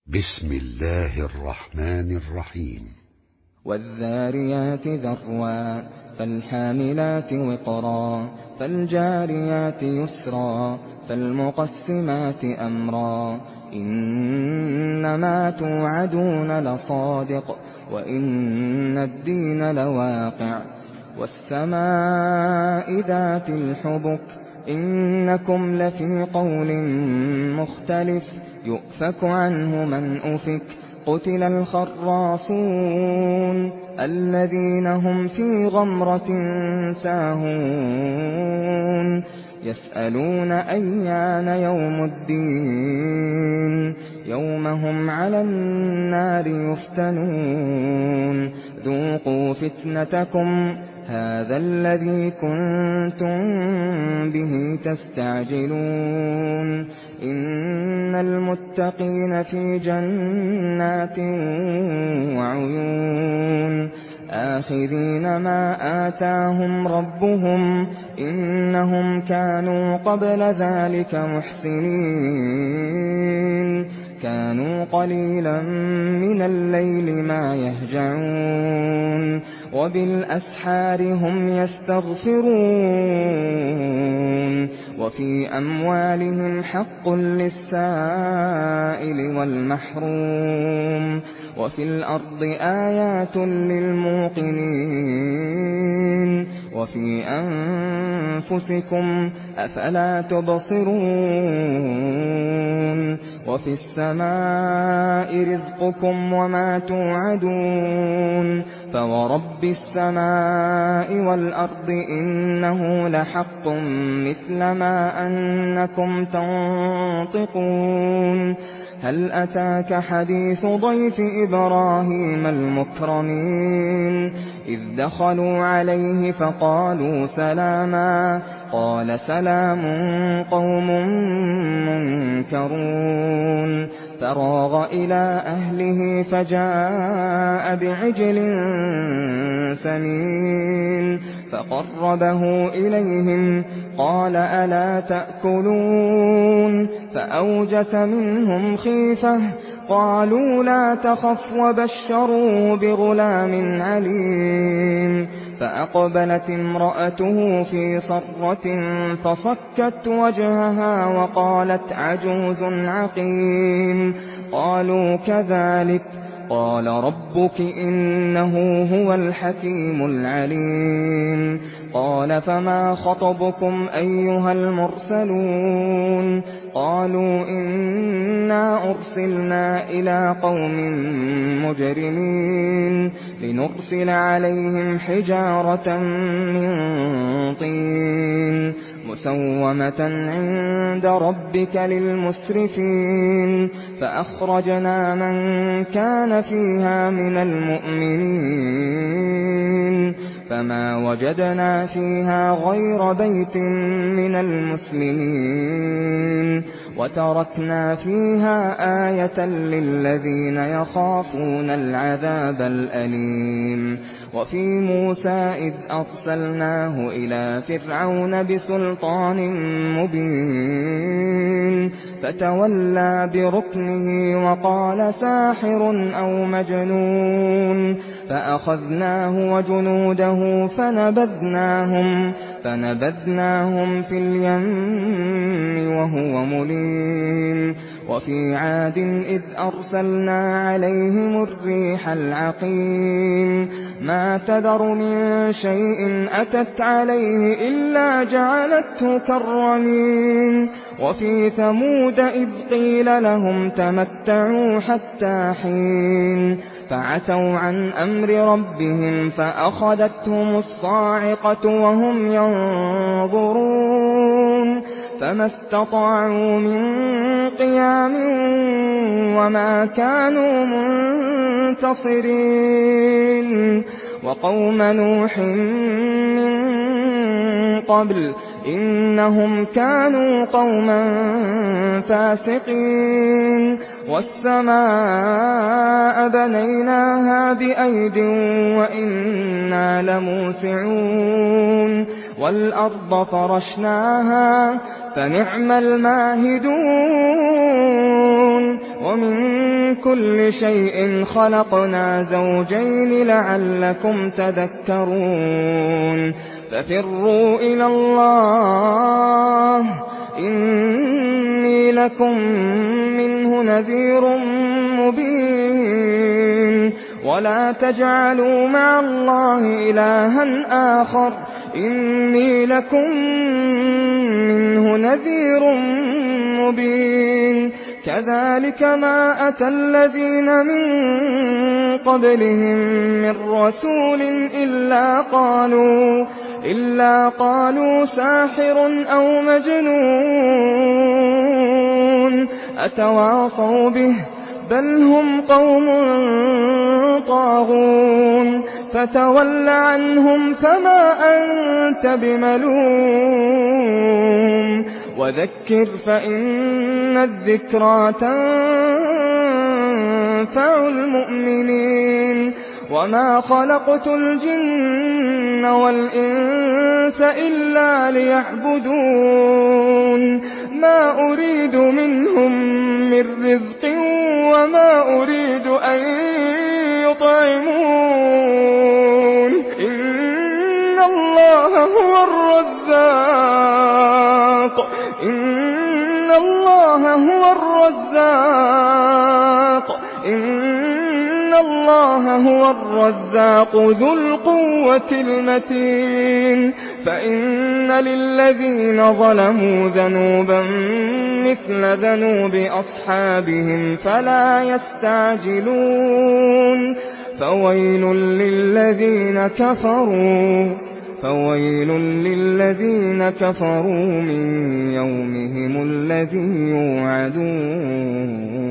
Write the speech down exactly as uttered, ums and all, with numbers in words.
بسم الله الرحمن الرحيم. والذاريات ذروا فالحاملات وقرا فالجاريات يسرا فالمقسمات أمرا إنما توعدون لصادق وإن الدين لواقع والسماء ذات الحبك إنكم لفي قول مختلف يؤفك عنه من أفك قتل الخراصون الذين هم في غمرة ساهون يسألون أيان يوم الدين يوم هم على النار يفتنون ذوقوا فتنتكم هذا الذي كنتم به تستعجلون إن المتقين في جنات وعيون آخذين ما آتاهم ربهم إنهم كانوا قبل ذلك محسنين كانوا قليلا من الليل ما يهجعون وبالأسحار هم يستغفرون وفي أموالهم حق للسائل والمحروم وفي الأرض آيات للموقنين وفي أنفسكم أفلا تبصرون وفي السماء رزقكم وما توعدون فورب السماء والأرض إنه لحق مثل ما أنكم تنطقون هل أتاك حديث ضيف إبراهيم المكرمين إذ دخلوا عليه فقالوا سلاما قال سلام قوم منكرون فراغ إلى أهله فجاء بعجل سمين فقربه إليهم قال ألا تأكلون فأوجس منهم خيفة قالوا لا تخف وبشروه بغلام عليم فأقبلت امرأته في صرة فصكت وجهها وقالت عجوز عقيم قالوا كذلك قال ربك إنه هو الحكيم العليم قال فما خطبكم أيها المرسلون قالوا إنا أرسلنا إلى قوم مجرمين لنرسل عليهم حجارة من طين مسومة عند ربك للمسرفين فأخرجنا من كان فيها من المؤمنين فما وجدنا فيها غير بيت من المسلمين وتركنا فيها آية للذين يخافون العذاب الأليم وفي موسى إذ أرسلناه إلى فرعون بسلطان مبين فتولى بركنه وقال ساحر أو مجنون فأخذناه وجنوده فنبذناهم فنبذناهم في اليم وهو مليم وفي عاد إذ أرسلنا عليهم الريح العقيم ما تذر من شيء أتت عليه إلا جعلته كالرميم وفي ثمود إذ قيل لهم تمتعوا حتى حين فعتوا عن أمر ربهم فأخذتهم الصاعقة وهم ينظرون فما استطاعوا من قيام وما كانوا منتصرين وقوم نوح من قبل إنهم كانوا قوما فاسقين والسماء بنيناها بأيد وإنا لموسعون والأرض فرشناها فنعم الماهدون ومن كل شيء خلقنا زوجين لعلكم تذكرون ففروا إلى الله إني لكم منه نذير مبين ولا تجعلوا مع الله إلها آخر إني لكم منه نذير مبين كذلك ما أتى الذين من قبلهم من رسول إلا قالوا إلا قالوا ساحر أو مجنون أتواصوا به بل هم قوم طاغون فتول عنهم فما أنت بملوم وذكر فإن الذكرى تنفع المؤمنين وما خلقت الجن والإنس إلا ليعبدون ما أريد منهم من رزق وما أريد أن يطعمون إن الله هو الرزاق إن الله هو الرزاق إن الله هو الرزاق ذو القوة المتين فإن للذين ظلموا ذنوبا مثل ذنوب أصحابهم فلا يستعجلون فويل للذين كفروا فويل للذين كفروا من يومهم الذي يوعدون